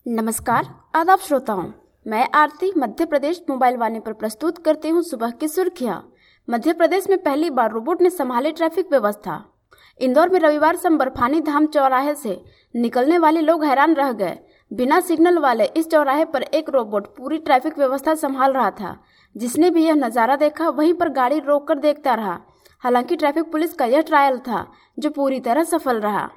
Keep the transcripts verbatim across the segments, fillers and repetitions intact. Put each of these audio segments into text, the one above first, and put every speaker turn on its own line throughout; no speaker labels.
नमस्कार आदाब श्रोताओं, मैं आरती मध्य प्रदेश मोबाइल वाणी पर प्रस्तुत करती हूँ सुबह की सुर्खियाँ। मध्य प्रदेश में पहली बार रोबोट ने संभाली ट्रैफिक व्यवस्था। इंदौर में रविवार शाम बर्फानी धाम चौराहे से निकलने वाले लोग हैरान रह गए। बिना सिग्नल वाले इस चौराहे पर एक रोबोट पूरी ट्रैफिक व्यवस्था संभाल रहा था। जिसने भी यह नज़ारा देखा वहीं पर गाड़ी रोककर देखता रहा। हालांकि ट्रैफिक पुलिस का यह ट्रायल था जो पूरी तरह सफल रहा।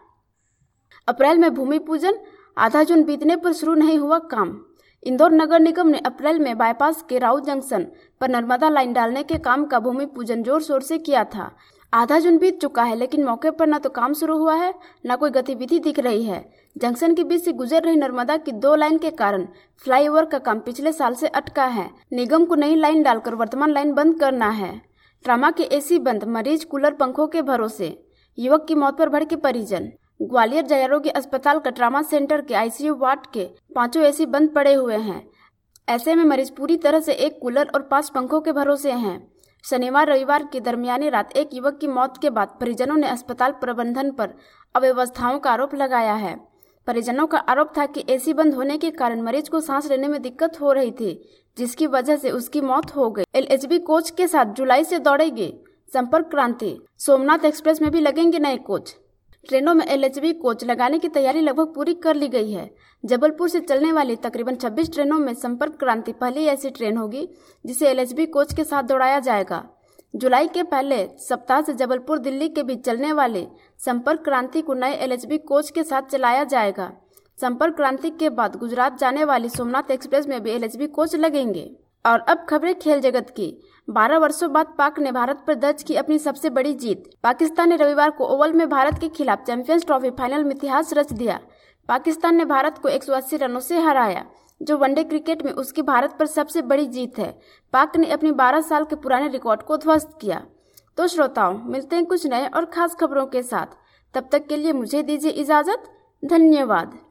अप्रैल में भूमि पूजन, आधा जून बीतने पर शुरू नहीं हुआ काम। इंदौर नगर निगम ने अप्रैल में बाईपास के राउत जंक्शन पर नर्मदा लाइन डालने के काम का भूमि पूजन जोर शोर से किया था। आधा जून बीत चुका है, लेकिन मौके पर न तो काम शुरू हुआ है न कोई गतिविधि दिख रही है। जंक्शन के बीच से गुजर रही नर्मदा की दो लाइन के कारण फ्लाईओवर का काम पिछले साल से अटका है। निगम को नई लाइन डालकर वर्तमान लाइन बंद करना है। ट्रामा के एसी बंद, मरीज कूलर पंखों के भरोसे। युवक की मौत पर भड़के परिजन। ग्वालियर जय आरोग्य अस्पताल का ट्रामा सेंटर के आईसीयू वार्ड के पांचों एसी बंद पड़े हुए हैं। ऐसे में मरीज पूरी तरह से एक कूलर और पांच पंखों के भरोसे हैं। शनिवार रविवार की दरमियानी रात एक युवक की मौत के बाद परिजनों ने अस्पताल प्रबंधन पर अव्यवस्थाओं का आरोप लगाया है। परिजनों का आरोप था कि एसी बंद होने के कारण मरीज को सांस लेने में दिक्कत हो रही थी, जिसकी वजह से उसकी मौत हो गई। एलएचबी कोच के साथ जुलाई से दौड़ेगी संपर्क क्रांति। सोमनाथ एक्सप्रेस में भी लगेंगे नए कोच। ट्रेनों में एलएचबी कोच लगाने की तैयारी लगभग पूरी कर ली गई है। जबलपुर से चलने वाली तकरीबन छब्बीस ट्रेनों में संपर्क क्रांति पहली ऐसी ट्रेन होगी जिसे एलएचबी कोच के साथ दौड़ाया जाएगा। जुलाई के पहले सप्ताह से जबलपुर दिल्ली के बीच चलने वाले संपर्क क्रांति को नए एलएचबी कोच के साथ चलाया जाएगा। संपर्क क्रांति के बाद गुजरात जाने वाली सोमनाथ एक्सप्रेस में भी एलएचबी कोच लगेंगे। और अब खबरें खेल जगत की। बारह वर्षों बाद पाक ने भारत पर दर्ज की अपनी सबसे बड़ी जीत। पाकिस्तान ने रविवार को ओवल में भारत के खिलाफ चैंपियंस ट्रॉफी फाइनल में इतिहास रच दिया। पाकिस्तान ने भारत को एक सौ अस्सी रनों से हराया, जो वनडे क्रिकेट में उसकी भारत पर सबसे बड़ी जीत है। पाक ने अपनी बारह साल के पुराने रिकॉर्ड को ध्वस्त किया। तो श्रोताओं, मिलते हैं कुछ नए और खास खबरों के साथ। तब तक के लिए मुझे दीजिए इजाजत। धन्यवाद।